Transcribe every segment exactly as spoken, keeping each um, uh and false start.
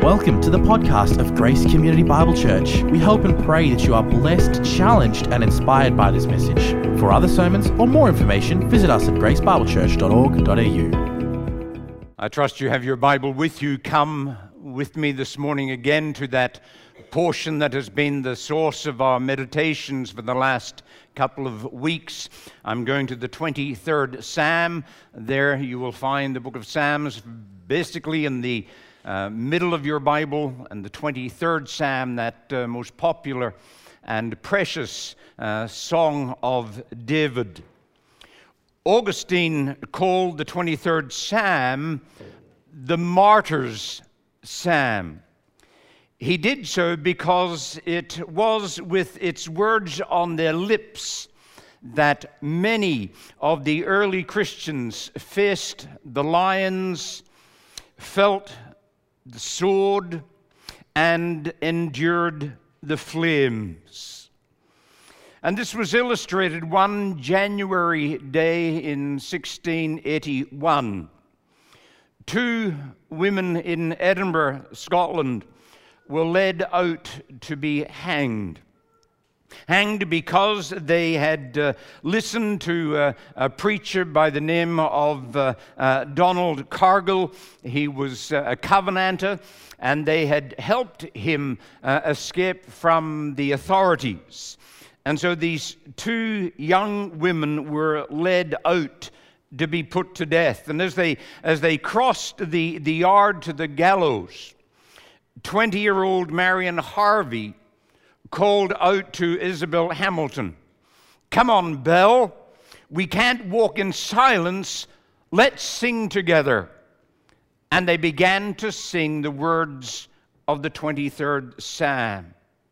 Welcome to the podcast of Grace Community Bible Church. We hope and pray that you are blessed, challenged, and inspired by this message. For other sermons or more information, visit us at grace bible church dot org dot a u. I trust you have your Bible with you. Come with me this morning again to that portion that has been the source of our meditations for the last couple of weeks. I'm going to the twenty-third Psalm. There you will find the book of Psalms basically in the uh, middle of your Bible, and the twenty-third Psalm, that uh, most popular and precious uh, song of David. Augustine called the twenty-third Psalm the Martyr's Psalm. He did so because it was with its words on their lips that many of the early Christians faced the lions, felt the sword, and endured the flames. And this was illustrated one January day in sixteen eighty-one. Two women in Edinburgh, Scotland, were led out to be hanged. Hanged because they had uh, listened to uh, a preacher by the name of uh, uh, Donald Cargill. He was uh, a Covenanter, and they had helped him uh, escape from the authorities. And so these two young women were led out to be put to death. And as they as they crossed the, the yard to the gallows, twenty-year-old Marion Harvey called out to Isabel Hamilton, "Come on, Belle, we can't walk in silence, let's sing together." And they began to sing the words of the twenty-third Psalm.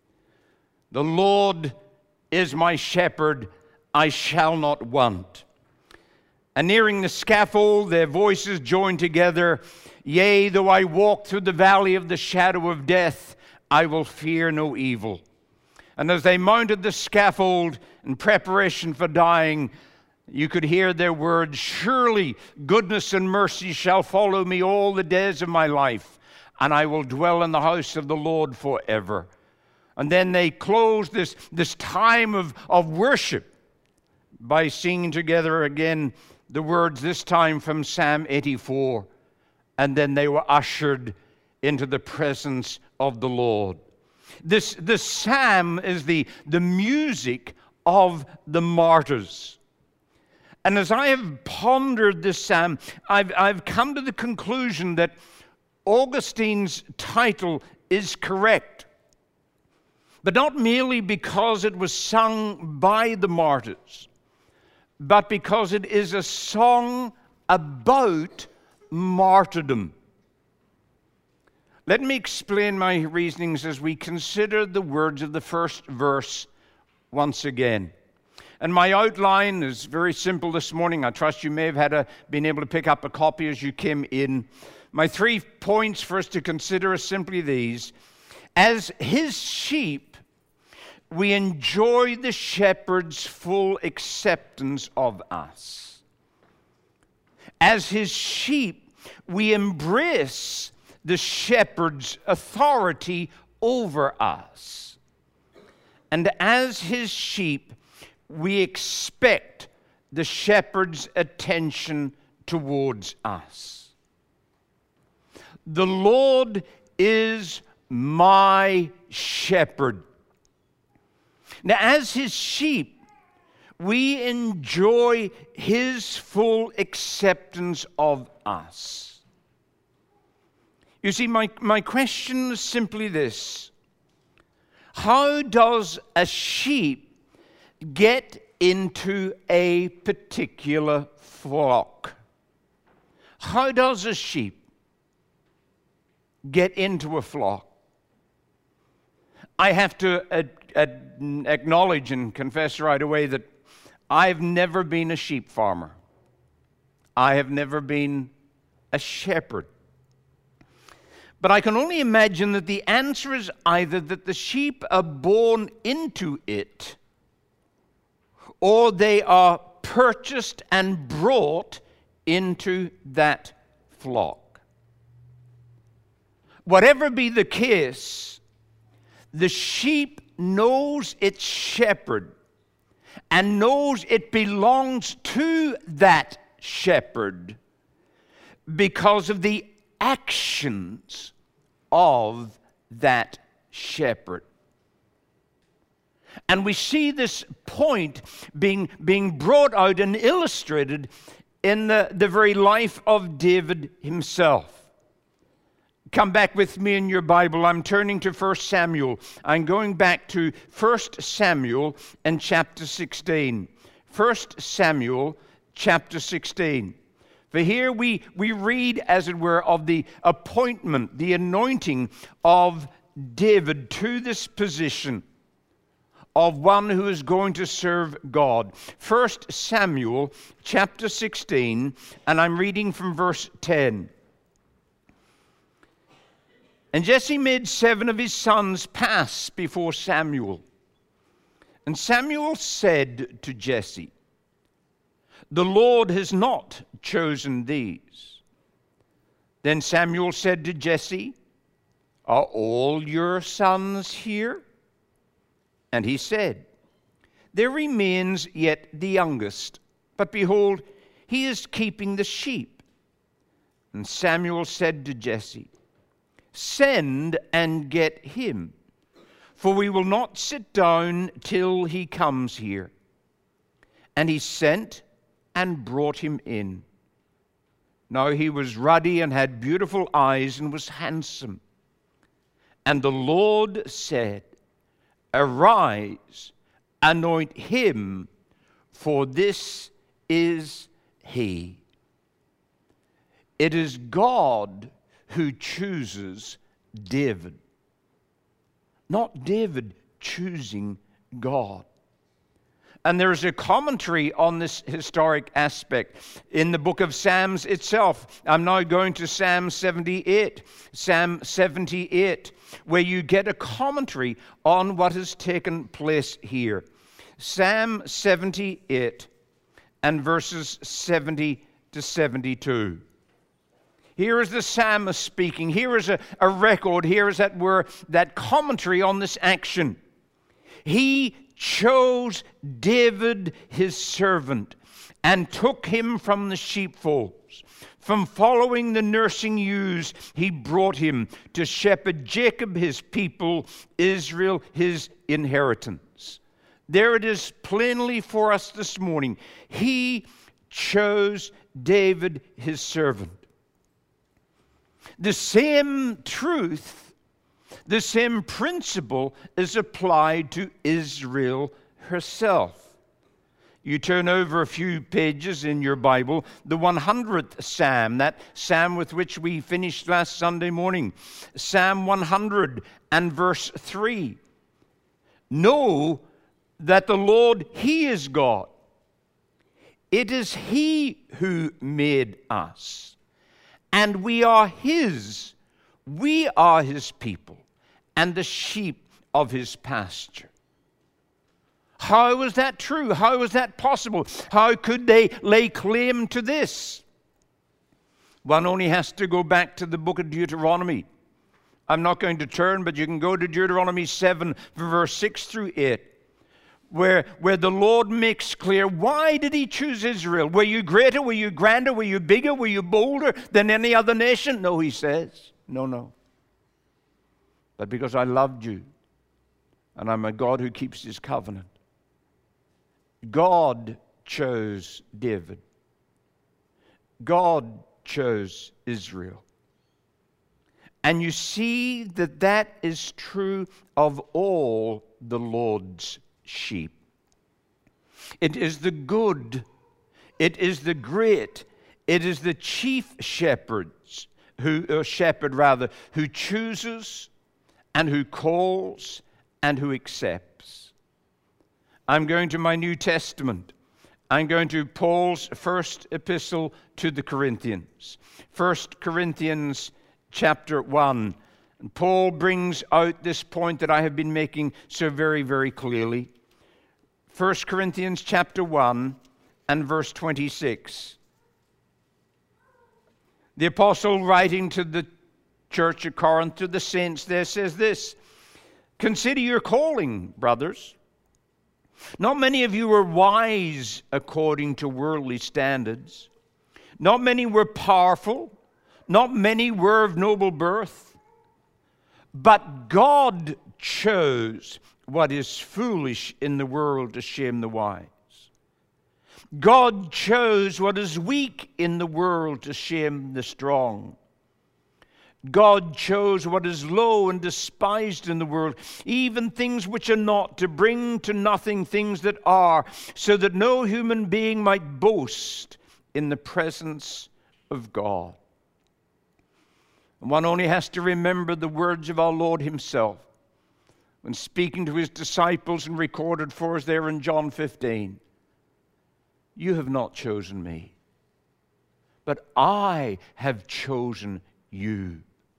"The Lord is my shepherd, I shall not want." And nearing the scaffold, their voices joined together. "Yea, though I walk through the valley of the shadow of death, I will fear no evil." And as they mounted the scaffold in preparation for dying, you could hear their words, "Surely goodness and mercy shall follow me all the days of my life, and I will dwell in the house of the Lord forever." And then they closed this, this time of, of worship by singing together again the words, this time from Psalm eighty-four. And then they were ushered into the presence of the Lord. This, this psalm is the, the music of the martyrs. And as I have pondered this psalm, I've, I've come to the conclusion that Augustine's title is correct. But not merely because it was sung by the martyrs, but because it is a song about martyrdom. Let me explain my reasonings as we consider the words of the first verse once again. And my outline is very simple this morning. I trust you may have had a, been able to pick up a copy as you came in. My three points for us to consider are simply these. As his sheep, we enjoy the shepherd's full acceptance of us. As his sheep, we embrace the shepherd's authority over us. And as his sheep, we expect the shepherd's attention towards us. The Lord is my shepherd. Now, as his sheep, we enjoy his full acceptance of us. You see, my, my question is simply this. How does a sheep get into a particular flock? How does a sheep get into a flock? I have to ad- ad- acknowledge and confess right away that I've never been a sheep farmer. I have never been a shepherd. But I can only imagine that the answer is either that the sheep are born into it, or they are purchased and brought into that flock. whatever be the case, the sheep knows its shepherd and knows it belongs to that shepherd because of the actions of that shepherd. And we see this point being, being brought out and illustrated in the, the very life of David himself. Come back with me in your Bible. I'm turning to First Samuel. I'm going back to First Samuel and chapter sixteen. First Samuel chapter sixteen. For here we, we read, as it were, of the appointment, the anointing of David to this position of one who is going to serve God. First Samuel chapter sixteen, and I'm reading from verse ten. And Jesse made seven of his sons pass before Samuel. And Samuel said to Jesse, "The Lord has not chosen these." Then Samuel said to Jesse, "Are all your sons here?" And he said, "There remains yet the youngest, but behold, he is keeping the sheep." And Samuel said to Jesse, "Send and get him, for we will not sit down till he comes here." And he sent and brought him in. Now he was ruddy and had beautiful eyes and was handsome. And the Lord said, "Arise, anoint him, for this is he." It is God who chooses David, not David choosing God. And there is a commentary on this historic aspect in the book of Psalms itself. I'm now going to Psalm seventy-eight, Psalm seventy-eight, where you get a commentary on what has taken place here. Psalm seventy-eight and verses seventy to seventy-two. Here is the psalmist speaking. Here is a, a record. Here is that word, that commentary on this action. He chose David, his servant, and took him from the sheepfolds. From following the nursing ewes, he brought him to shepherd Jacob, his people, Israel, his inheritance. There it is plainly for us this morning. He chose David, his servant. The same truth, the same principle is applied to Israel herself. You turn over a few pages in your Bible, the one hundredth Psalm, that Psalm with which we finished last Sunday morning, Psalm one hundred and verse three. Know that the Lord, He is God. It is He who made us. And we are His. We are His people and the sheep of His pasture. How was that true? How was that possible? How could they lay claim to this? One only has to go back to the book of Deuteronomy. I'm not going to turn, but you can go to Deuteronomy seven, verse six through eight. Where, where the Lord makes clear, why did He choose Israel? Were you greater? Were you grander? Were you bigger? Were you bolder than any other nation? No, He says. No, no. But because I loved you, and I'm a God who keeps His covenant. God chose David. God chose Israel. And you see that that is true of all the Lord's sheep. It is the good, it is the great, it is the chief shepherds who, or shepherd rather, who chooses and who calls and who accepts. I'm going to my New Testament. I'm going to Paul's first epistle to the Corinthians. First Corinthians chapter one. And Paul brings out this point that I have been making so very, very clearly. First Corinthians chapter one and verse twenty-six. The apostle writing to the church of Corinth, to the saints there, says this: consider your calling, brothers. Not many of you were wise according to worldly standards. Not many were powerful. Not many were of noble birth. But God chose what is foolish in the world to shame the wise. God chose what is weak in the world to shame the strong. God chose what is low and despised in the world, even things which are not, to bring to nothing things that are, so that no human being might boast in the presence of God. And one only has to remember the words of our Lord himself when speaking to his disciples and recorded for us there in John fifteen. You have not chosen me, but I have chosen you.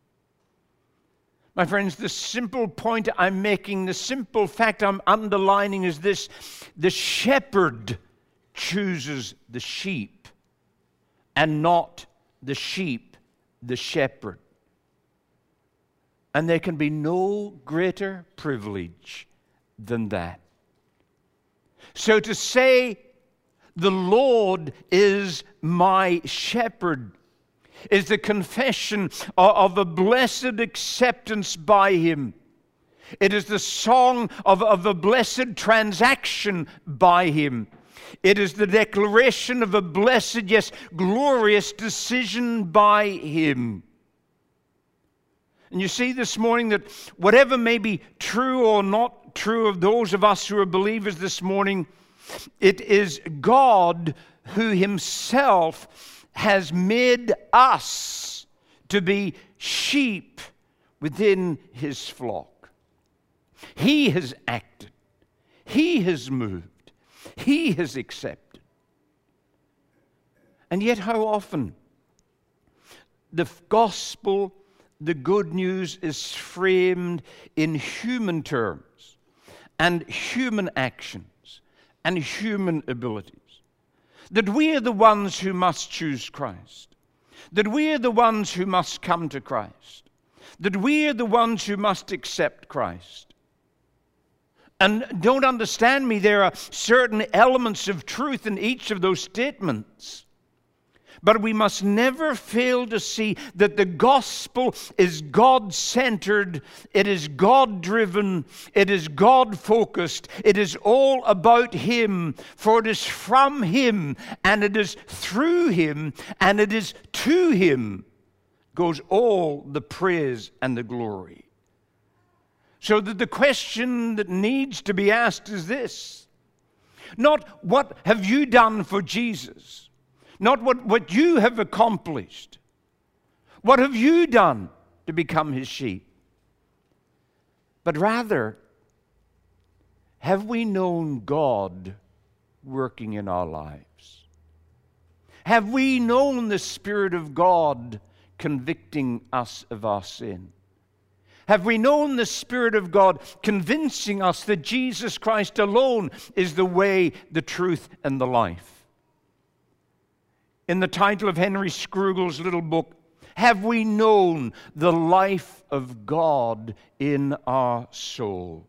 My friends, the simple point I'm making, the simple fact I'm underlining is this: the shepherd chooses the sheep, and not the sheep the shepherd. And there can be no greater privilege than that. So to say, the Lord is my shepherd, is the confession of a blessed acceptance by him. It is the song of, of a blessed transaction by him. It is the declaration of a blessed, yes, glorious decision by him. And you see this morning that whatever may be true or not true of those of us who are believers this morning, it is God who himself has made us to be sheep within his flock. He has acted. He has moved. He has accepted. And yet how often the gospel, the good news, is framed in human terms and human actions and human abilities. That we are the ones who must choose Christ. That we are the ones who must come to Christ. That we are the ones who must accept Christ. And don't understand me, there are certain elements of truth in each of those statements. But we must never fail to see that the gospel is God-centered, it is God-driven, it is God-focused, it is all about him, for it is from him, and it is through him, and it is to him goes all the praise and the glory. So that the question that needs to be asked is this: not what have you done for Jesus? Not what, what you have accomplished. What have you done to become his sheep? But rather, have we known God working in our lives? Have we known the Spirit of God convicting us of our sin? Have we known the Spirit of God convincing us that Jesus Christ alone is the way, the truth, and the life? In the title of Henry Scrugle's little book, have we known the life of God in our soul?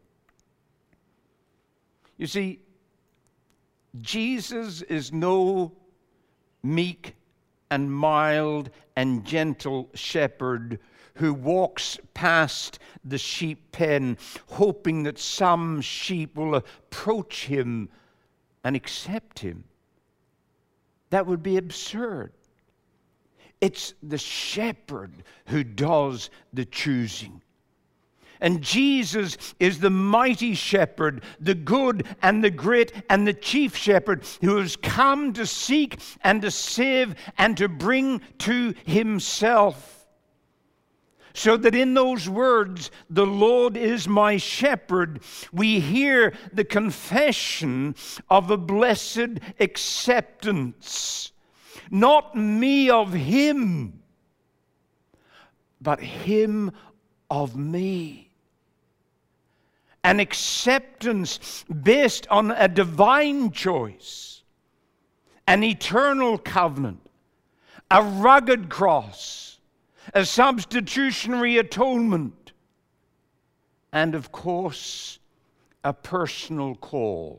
You see, Jesus is no meek and mild and gentle shepherd who walks past the sheep pen hoping that some sheep will approach him and accept him. That would be absurd. It's the shepherd who does the choosing. And Jesus is the mighty shepherd, the good and the great and the chief shepherd who has come to seek and to save and to bring to himself. So that in those words, the Lord is my shepherd, we hear the confession of a blessed acceptance. Not me of him, but him of me. An acceptance based on a divine choice, an eternal covenant, a rugged cross, a substitutionary atonement, and of course, a personal call.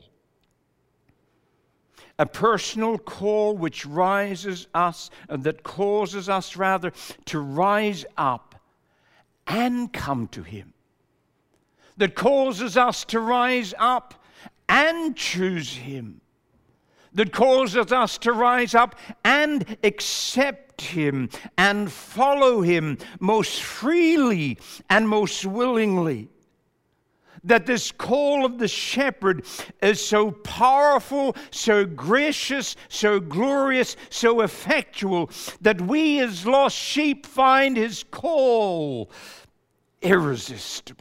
A personal call which rises us, that causes us rather to rise up and come to Him. That causes us to rise up and choose Him. That causes us to rise up and accept Him and follow Him most freely and most willingly. That this call of the shepherd is so powerful, so gracious, so glorious, so effectual, that we as lost sheep find His call irresistible.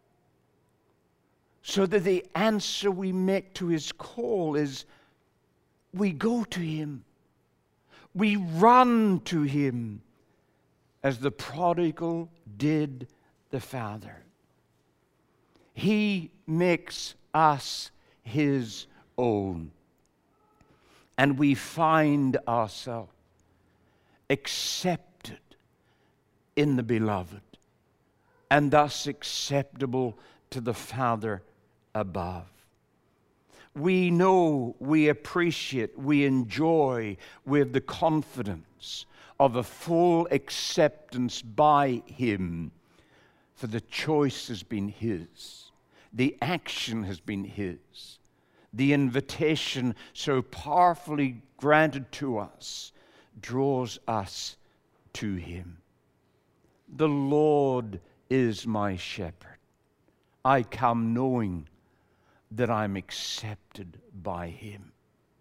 So that the answer we make to His call is we go to Him. We run to Him as the prodigal did the Father. He makes us His own. And we find ourselves accepted in the Beloved, and thus acceptable to the Father above. We know, we appreciate, we enjoy, we have the confidence of a full acceptance by Him, for the choice has been His. The action has been His. The invitation so powerfully granted to us draws us to Him. The Lord is my shepherd. I come knowing that I'm accepted by Him.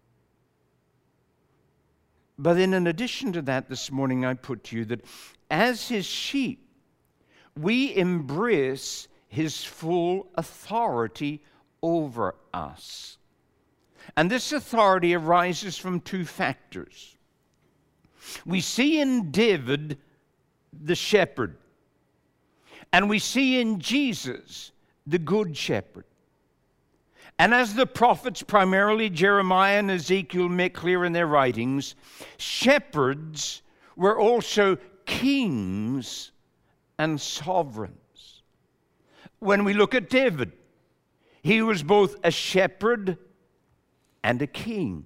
But then in addition to that, this morning I put to you that as His sheep, we embrace His full authority over us. And this authority arises from two factors. We see in David the shepherd, and we see in Jesus the good shepherd. And as the prophets, primarily Jeremiah and Ezekiel, make clear in their writings, shepherds were also kings and sovereigns. When we look at David, he was both a shepherd and a king.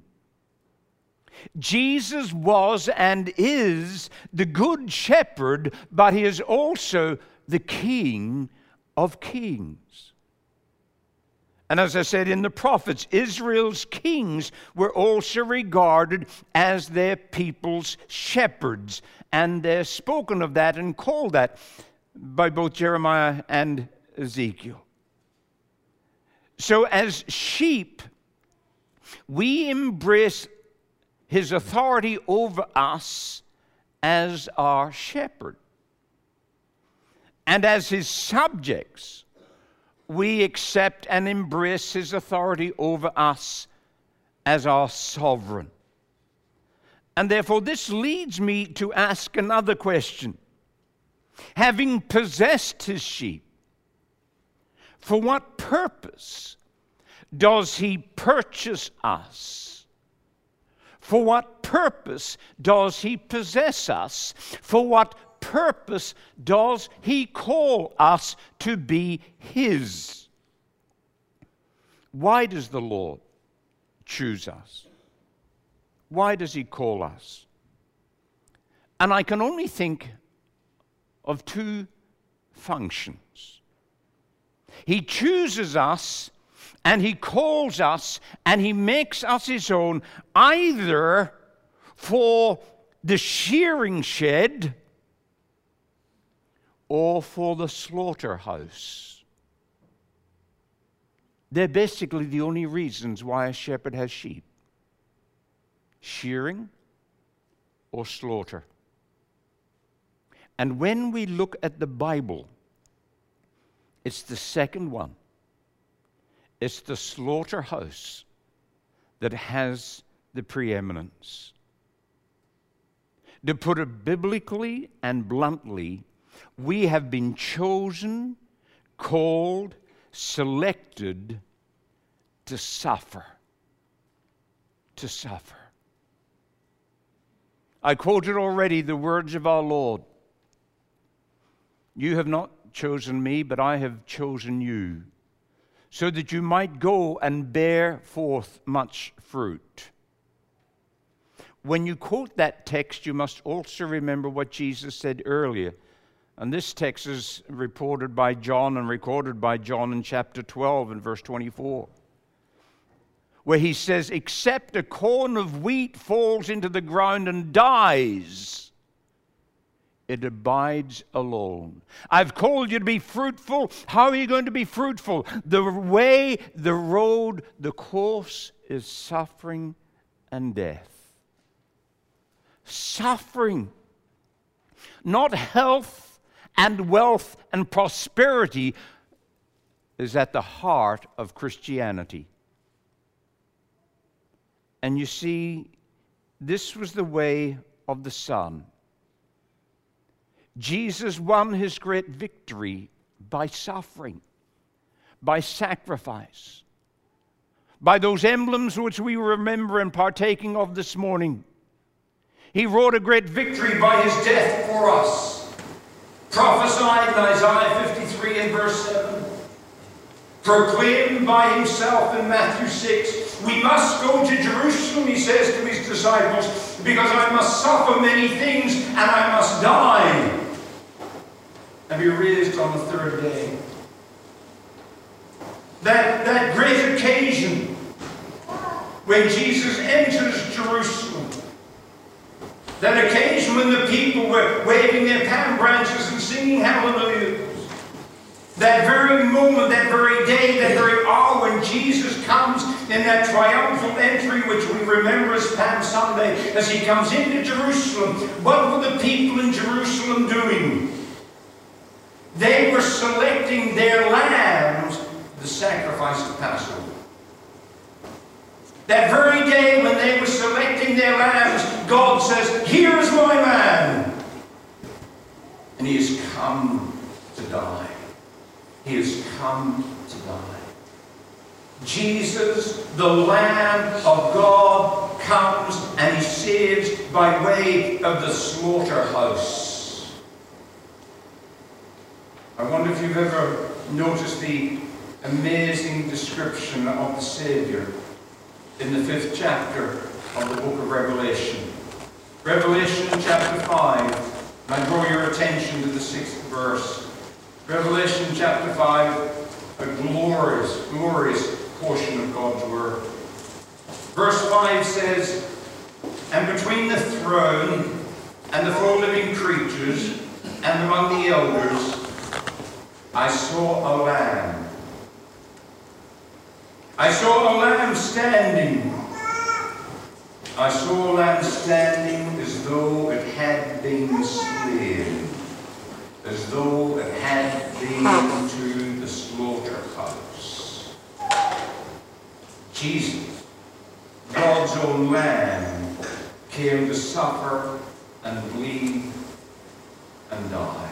Jesus was and is the good shepherd, but He is also the King of kings. And as I said in the prophets, Israel's kings were also regarded as their people's shepherds. And they're spoken of that and called that by both Jeremiah and Ezekiel. So as sheep, we embrace His authority over us as our shepherd. And as His subjects, we accept and embrace His authority over us as our sovereign. And therefore, this leads me to ask another question. Having possessed His sheep, for what purpose does He purchase us? For what purpose does He possess us? For what purpose does He call us to be His? Why does the Lord choose us? Why does He call us? And I can only think of two functions. He chooses us, and He calls us, and He makes us His own, either for the shearing shed or for the slaughterhouse. They're basically the only reasons why a shepherd has sheep: shearing or slaughter. And when we look at the Bible, it's the second one. It's the slaughterhouse that has the preeminence. To put it biblically and bluntly, we have been chosen, called, selected to suffer. To suffer. I quoted already the words of our Lord You have not chosen me, but I have chosen you, so that you might go and bear forth much fruit. When you quote that text, you must also remember what Jesus said earlier. And this text is reported by John and recorded by John in chapter twelve and verse twenty-four, where he says, except a corn of wheat falls into the ground and dies, it abides alone. I've called you to be fruitful. How are you going to be fruitful? The way, the road, the course is suffering and death. Suffering, not health and wealth and prosperity, is at the heart of Christianity. And you see, this was the way of the Son. Jesus won his great victory by suffering, by sacrifice, by those emblems which we remember and partaking of this morning. He wrought a great victory by his death for us, prophesied in Isaiah fifty-three and verse seven, proclaimed by himself in Matthew six. We must go to Jerusalem, he says to his disciples, because I must suffer many things and I must die and be raised on the third day. That, that great occasion when Jesus enters Jerusalem, that occasion when the people were waving their palm branches and singing hallelujahs, that very moment, that very day, that very hour when Jesus comes in that triumphal entry, which we remember as Palm Sunday, as he comes into Jerusalem, what were the people in Jerusalem doing? They were selecting their lambs for the sacrifice of Passover. That very day when they were selecting their lambs, God says, here is my man. And he has come to die. He has come to die. Jesus, the Lamb of God, comes and he saves by way of the slaughterhouse. I wonder if you've ever noticed the amazing description of the Savior in the fifth chapter of the book of Revelation. Revelation chapter five. I draw your attention to the sixth verse. Revelation chapter five, a glorious, glorious portion of God's Word. Verse five says, and between the throne and the four living creatures and among the elders, I saw a lamb. I saw a lamb standing. I saw a lamb standing as though it had been slain, as though it had been to the slaughterhouse. Jesus, God's own lamb, came to suffer and bleed and die.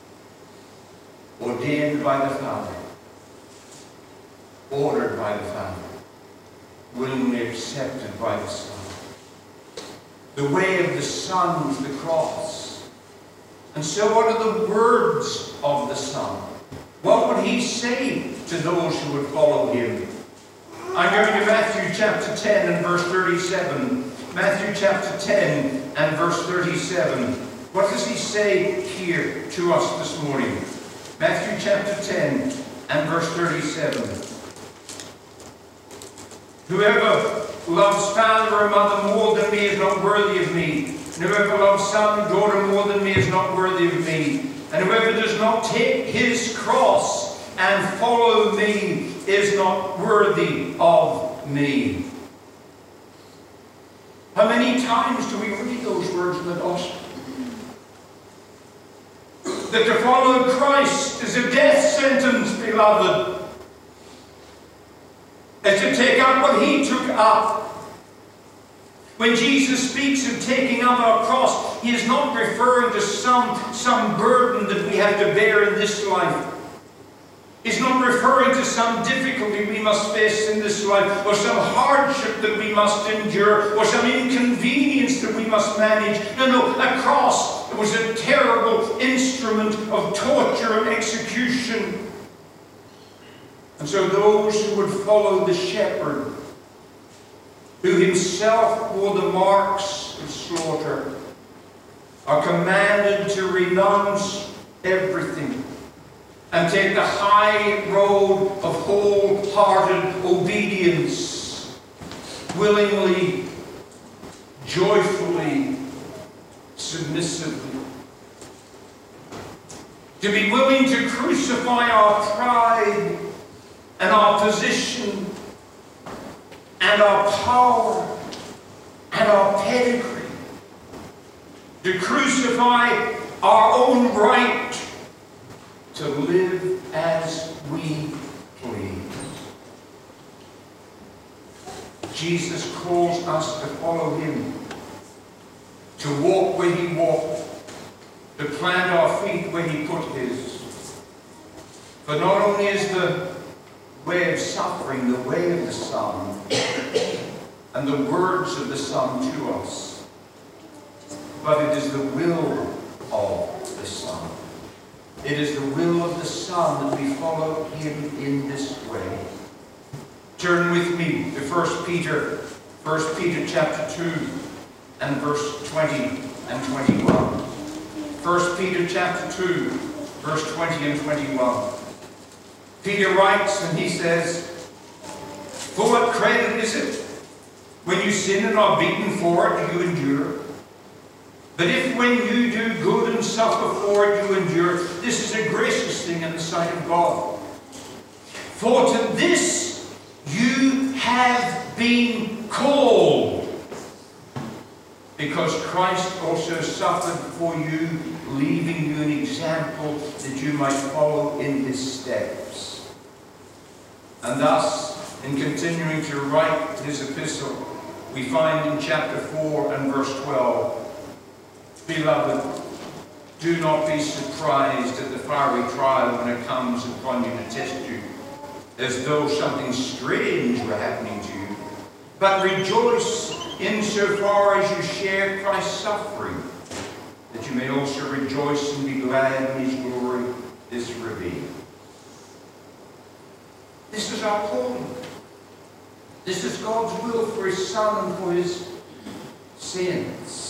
Ordained by the Father, ordered by the Father, willingly accepted by the Son. The way of the Son was the cross. And so what are the words of the Son? What would he say to those who would follow him? I'm going to Matthew chapter ten and verse thirty-seven. Matthew chapter ten and verse thirty-seven. What does he say here to us this morning? Matthew chapter ten and verse thirty-seven. Whoever loves father or mother more than me is not worthy of me. And whoever loves son or daughter more than me is not worthy of me. And whoever does not take his cross and follow me is not worthy of me. How many times do we read those words in the gospel? That to follow Christ is a death sentence, beloved. It's to take up what he took up. When Jesus speaks of taking up our cross, he is not referring to some, some burden that we have to bear in this life. He's not referring to some difficulty we must face in this life, or some hardship that we must endure, or some inconvenience that we must manage. No, no, a cross was a terrible instrument of torture and execution. And so those who would follow the shepherd, who himself bore the marks of slaughter, are commanded to renounce everything and take the high road of wholehearted obedience, willingly, joyfully, submissively. To be willing to crucify our pride and our position and our power and our pedigree. To crucify our own right to live as we please. Jesus calls us to follow him, to walk where he walked, to plant our feet where he put his. For not only is the way of suffering the way of the Son, and the words of the Son to us, but it is the will of the Son. It is the will of the Son that we follow him in this way. Turn with me to First Peter, First Peter chapter two and verse twenty and twenty-one. First Peter chapter two, verse twenty and twenty-one. Peter writes and he says, "For what credit is it when you sin and are beaten for it, you endure? But if when you do good and suffer for it, you endure, this is a gracious thing in the sight of God. For to this you have been called, because Christ also suffered for you, leaving you an example that you might follow in his steps." And thus, in continuing to write his epistle, we find in chapter four and verse twelve, "Beloved, do not be surprised at the fiery trial when it comes upon you to test you, as though something strange were happening to you. But rejoice insofar as you share Christ's suffering, that you may also rejoice and be glad when his glory is revealed." This is our calling. This is God's will for his Son and for his sins.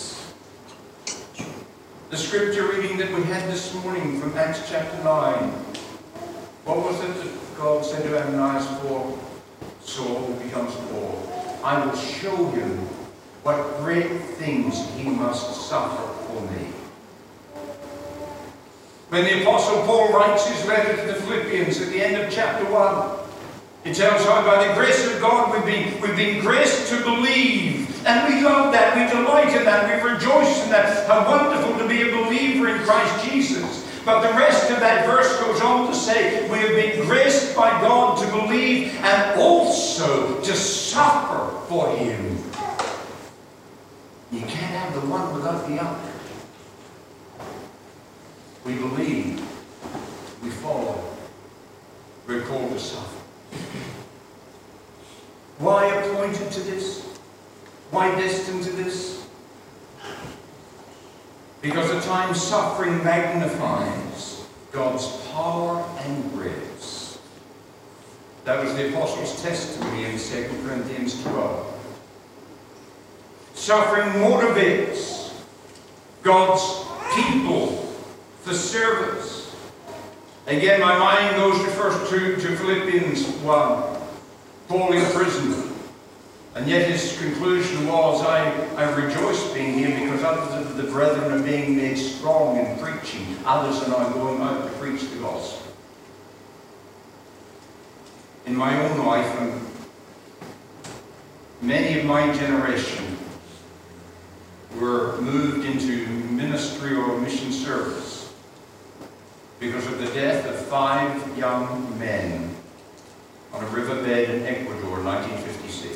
The scripture reading that we had this morning from Acts chapter nine. What was it that God said to Ananias, "For Saul who becomes Paul, I will show him what great things he must suffer for me"? When the Apostle Paul writes his letter to the Philippians at the end of chapter one, he tells how by the grace of God we've been, we've been graced to believe. And we love that, we delight in that, we rejoice in that. How wonderful to be a believer in Christ Jesus. But the rest of that verse goes on to say, we have been graced by God to believe and also to suffer for him. You can't have the one without the other. We believe, we follow, we're called to suffer. Why appointed to this? Why destined to this? Because at times suffering magnifies God's power and grace. That was the Apostles' testimony in Second Corinthians twelve. Suffering motivates God's people for service. Again, my mind goes to first to, to Philippians one. Paul in prison. And yet his conclusion was, I, I rejoice being here because others of the brethren are being made strong in preaching. Others are now going out to preach the gospel. In my own life, and many of my generation were moved into ministry or mission service because of the death of five young men on a riverbed in Ecuador in nineteen fifty-six.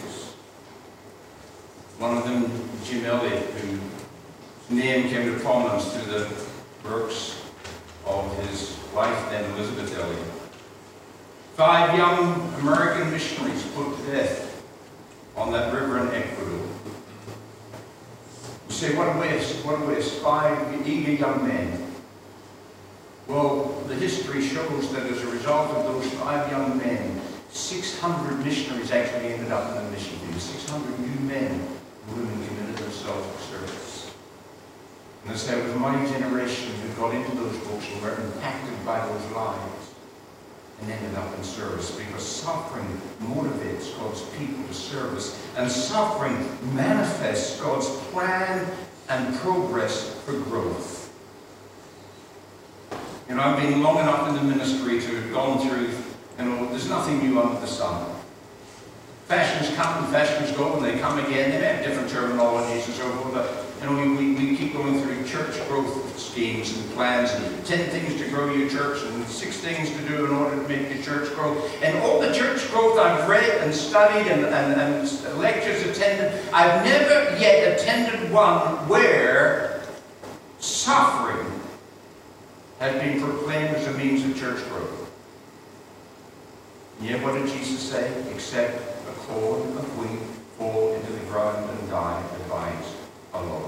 One of them, Jim Elliot, whose name came to prominence through the works of his wife, then Elizabeth Elliot. Five young American missionaries put to death on that river in Ecuador. say, what a waste, what a waste, five eager young men. Well, the history shows that as a result of those five young men, six hundred missionaries actually ended up in the mission field. six hundred new men and women committed themselves to service. And as there was my generation who got into those books and were impacted by those lives and ended up in service, because suffering motivates God's people to service, and suffering manifests God's plan and progress for growth. You know, I've been long enough in the ministry to have gone through, you know, there's nothing new under the sun. Fashions come and fashions go, and they come again. They have different terminologies and so forth, but, you know, we, we keep going through church growth schemes and plans, and ten things to grow your church, and six things to do in order to make your church grow. And all the church growth I've read and studied and, and, and lectures attended, I've never yet attended one where suffering has been proclaimed as a means of church growth. And yet what did Jesus say? Except a corn of wheat fall into the ground and die, abides alone.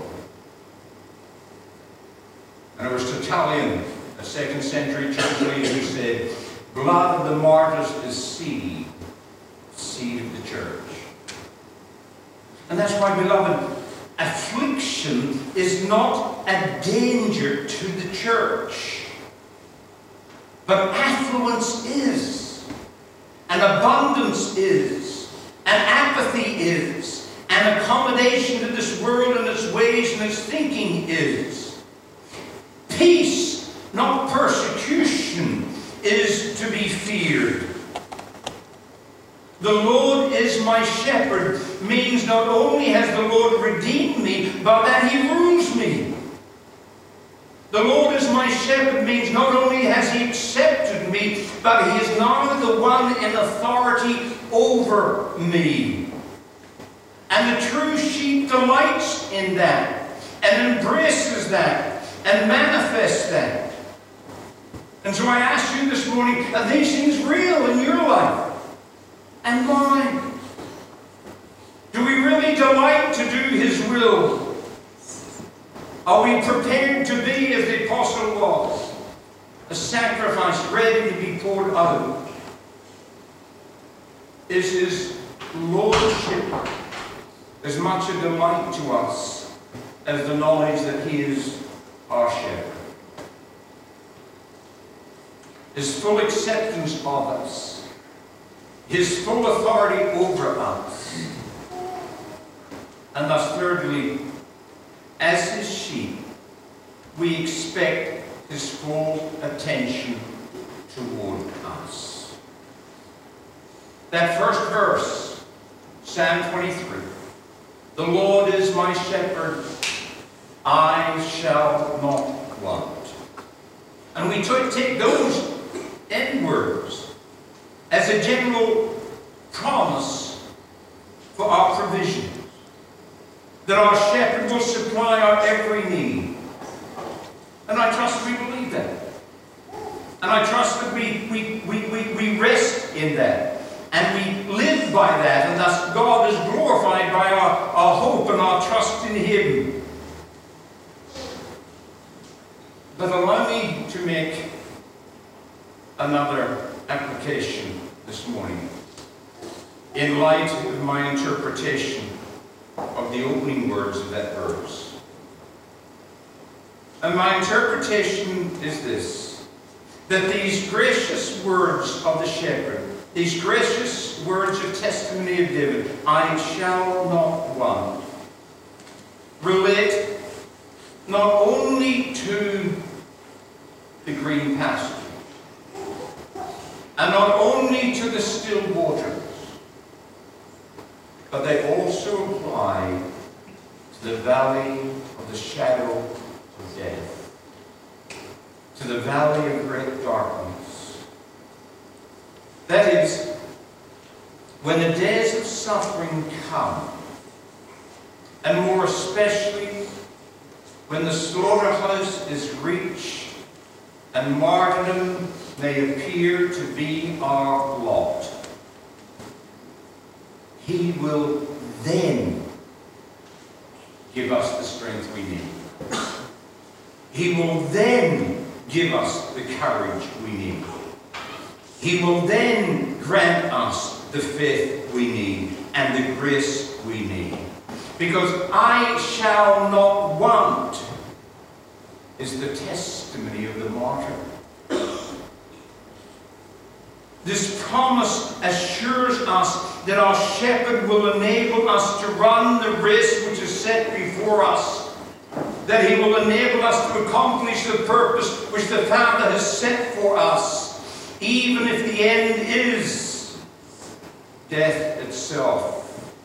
And it was Tertullian, a second century church leader, who said, blood of the martyrs is seed, seed of the church. And that's why, beloved, affliction is not a danger to the church. But affluence is, and abundance is, and apathy is, and accommodation to this world and its ways and its thinking is. Peace, not persecution, is to be feared. The Lord is my shepherd means not only has the Lord redeemed me, but that He rules me. The Lord is my shepherd means not only has He accepted me, but He is now the one in authority over me. And the true sheep delights in that, and embraces that, and manifests that. And so I ask you this morning, are these things real in your life and mine? Do we really delight to do His will? Are we prepared to be, as the apostle was, a sacrifice ready to be poured out? Is His lordship as much a delight to us as the knowledge that He is our shepherd? His full acceptance of us, His full authority over us, and thus thirdly, as His sheep, we expect His full attention toward us. That first verse, Psalm twenty-three, the Lord is my shepherd, I shall not want. And we take those end words as a general promise for our provision, that our shepherd will supply our every need. And I trust we believe that. And I trust that we, we, we, we, we rest in that. And we live by that. And thus God is glorified by our, our hope and our trust in Him. But allow me to make another application this morning in light of my interpretation of the opening words of that verse. And my interpretation is this, that these gracious words of the shepherd, these gracious words of testimony of David, I shall not want, relate not only to the green pasture, and not only to the still waters, but they also apply to the valley of the shadow of death, to the valley of great darkness. That is, when the days of suffering come, and more especially when the slaughterhouse is reached and martyrdom may appear to be our lot, He will then give us the strength we need. He will then give us the courage we need. He will then grant us the faith we need and the grace we need. Because I shall not want is the testimony of the martyr. This promise assures us that our shepherd will enable us to run the race which is set before us, that he will enable us to accomplish the purpose which the Father has set for us, even if the end is death itself.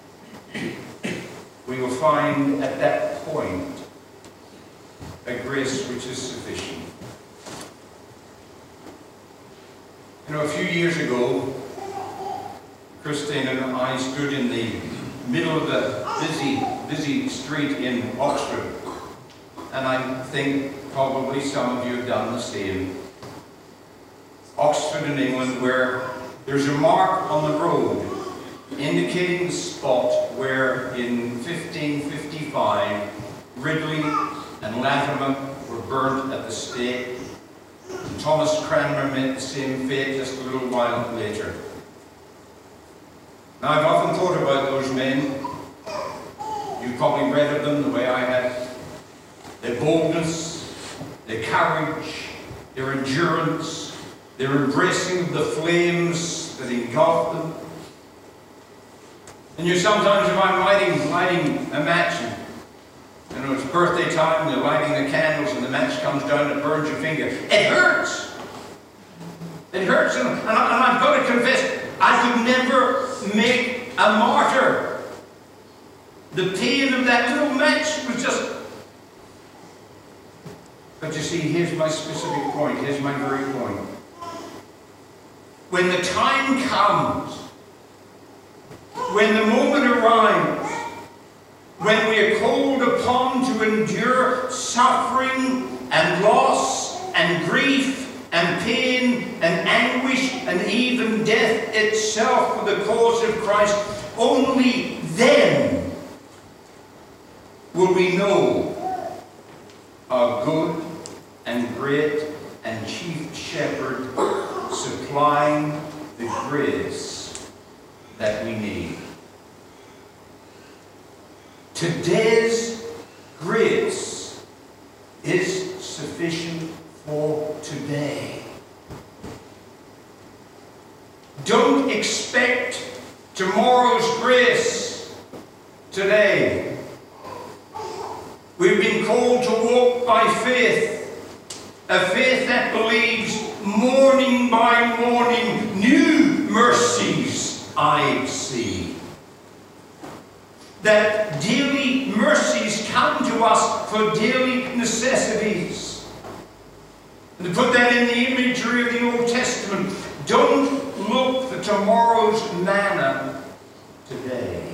We will find at that point a grace which is sufficient. You know, a few years ago, Christine and I stood in the middle of the busy, busy street in Oxford, and I think probably some of you have done the same. Oxford in England, where there's a mark on the road indicating the spot where in fifteen fifty-five Ridley and Latimer were burnt at the stake. And Thomas Cranmer met the same fate just a little while later. Now, I've often thought about those men. You've probably read of them the way I have. Their boldness, their courage, their endurance, their embracing of the flames that engulfed them. And you sometimes, if I'm lighting, lighting a match, and you know, it's birthday time, and you're lighting the candles, and the match comes down and burns your finger. It hurts! It hurts, and, and, I, and I've got to confess, I could never make a martyr. The pain of that little match was just... But you see, here's my specific point, here's my very point. When the time comes, when the moment arrives, when we are called upon to endure suffering and loss and grief and pain and anguish and even death itself for the cause of Christ, only then will we know our good and great and chief shepherd supplying the grace that we need. Today's grace is sufficient for today. Don't expect tomorrow's grace today. We've been called to walk by faith, a faith that believes morning by morning new mercies I see. That daily mercies come to us for daily necessities. And to put that in the imagery of the Old Testament, don't look for tomorrow's manna today.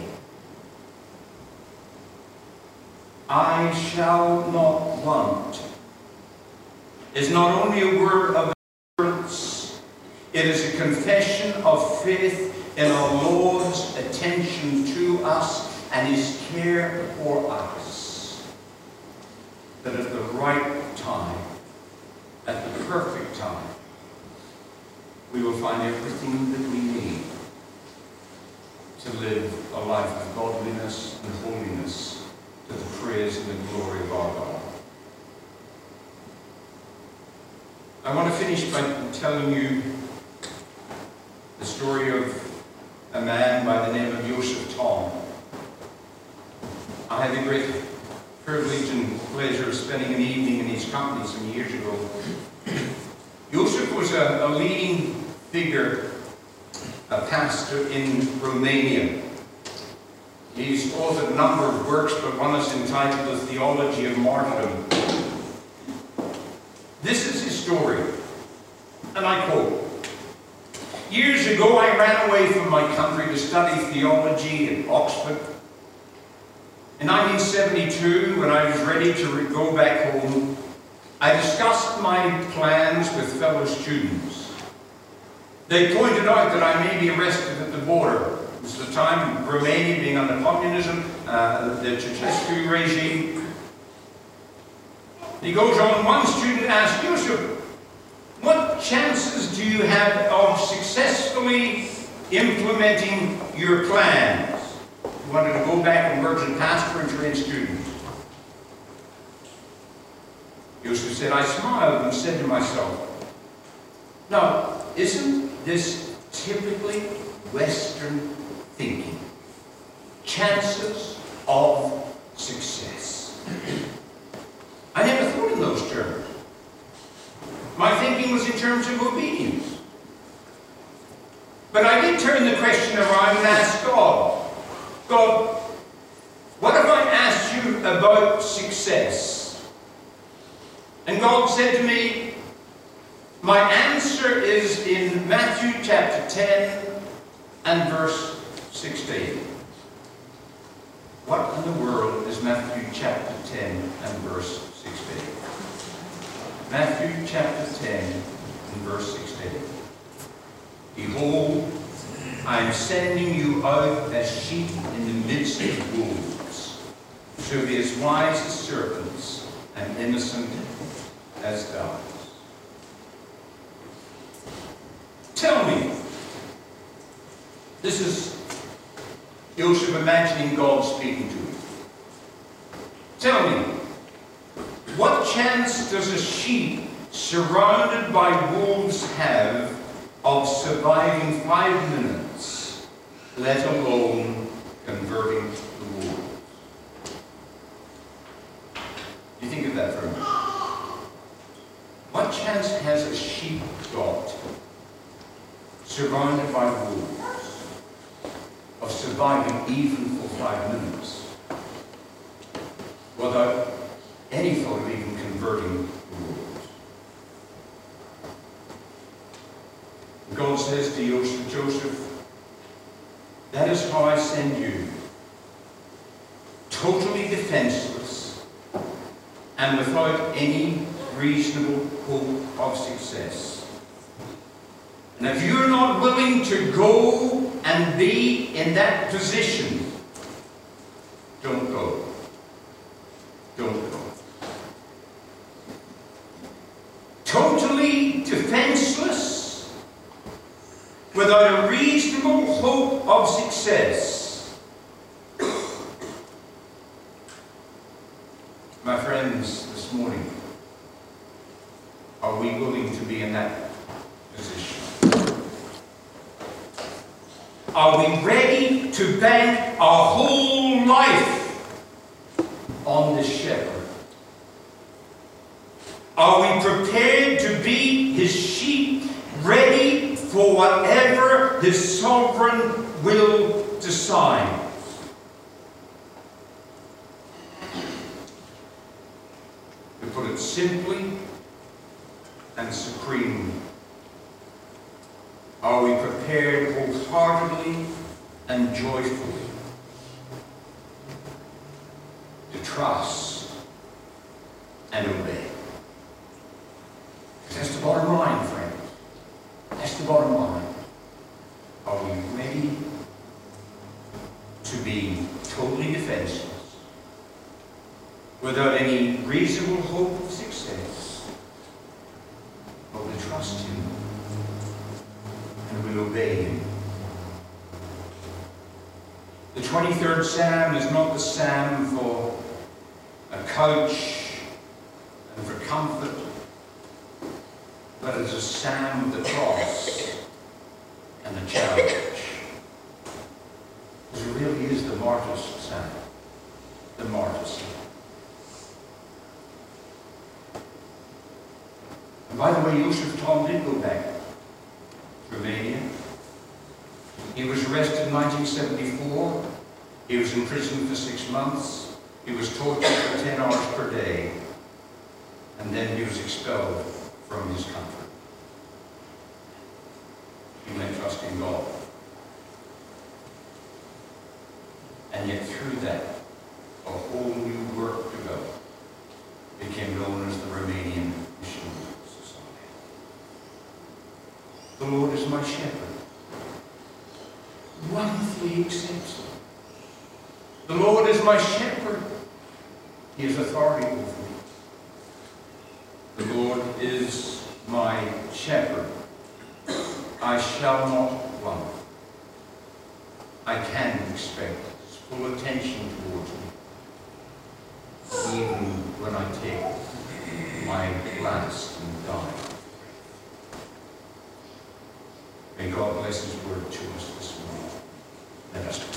I shall not want is not only a word of assurance, it is a confession of faith in our Lord's attention to us and His care for us, that at the right time, at the perfect time, we will find everything that we need to live a life of godliness and holiness to the praise and the glory of our God. I want to finish by telling you the story of a man by the name of Joseph Thom. I had the great privilege and pleasure of spending an evening in his company some years ago. Joseph was a, a leading figure, a pastor in Romania. He's authored a number of works, but one is entitled The Theology of Martyrdom. This is his story, and I quote, "Years ago I ran away from my country to study theology at Oxford. In nineteen seventy-two, when I was ready to go back home, I discussed my plans with fellow students. They pointed out that I may be arrested at the border, It was the time of Romania being under communism, uh, the Ceausescu regime. He goes on, one student asked Yusuf, what chances do you have of successfully implementing your plans? He wanted to go back and work as a pastor and train students. Yusuf said, I smiled and said to myself, now, isn't this typically Western thinking? Chances of success. I never thought in those terms. My thinking was in terms of obedience. But I did turn the question around and ask God, God, what if I asked you about success? And God said to me, my answer is in Matthew chapter ten and verse sixteen. What in the world is Matthew chapter ten and verse sixteen? Matthew chapter ten and verse sixteen. Behold, I am sending you out as sheep in the midst of wolves. So be as wise as serpents and innocent as doves. Tell me, this is Joseph imagining God speaking to him. Tell me, what chance does a sheep surrounded by wolves have of surviving five minutes, let alone converting the wolves? Do you think of that for a minute? What chance has a sheep got, surrounded by wolves, of surviving even for five minutes without any thought of even converting the wolves? God says to Joseph, Joseph, that is how I send you, totally defenseless and without any reasonable hope of success. And if you're not willing to go and be in that position, don't go. Don't go. Totally defenseless, without a reasonable hope of success. My friends, this morning, are we willing to be in that position? Are we ready to bank our whole life on this shepherd? Are we prepared to be his sheep, ready for whatever his sovereign will decide? To put it simply and supremely, are we prepared wholeheartedly and joyfully to trust and obey? That's the bottom line, friends. That's the bottom line. Are we ready to be totally defenseless, without any reasonable hope of success? Or we trust him and we'll obey him? The twenty-third Psalm is not the psalm for a couch and for comfort, but it's a psalm of the cross and the challenge. It really is the martyr's psalm, the martyr's psalm. And by the way, Yusuf Tom did go back to Romania. He was arrested in nineteen seventy-four. He was in prison for six months. He was tortured for ten hours per day. And then he was expelled from his country. He went trusting God. And yet through that, a whole new work developed. Became known as the Romanian Mission Society. The Lord is my shepherd. wonderfully accepts it. The Lord is my shepherd. He has authority over me. The Lord is my shepherd. I shall not want. I can expect His full attention towards me, even when I take my last and die. May God bless His word to us this morning. Let us pray.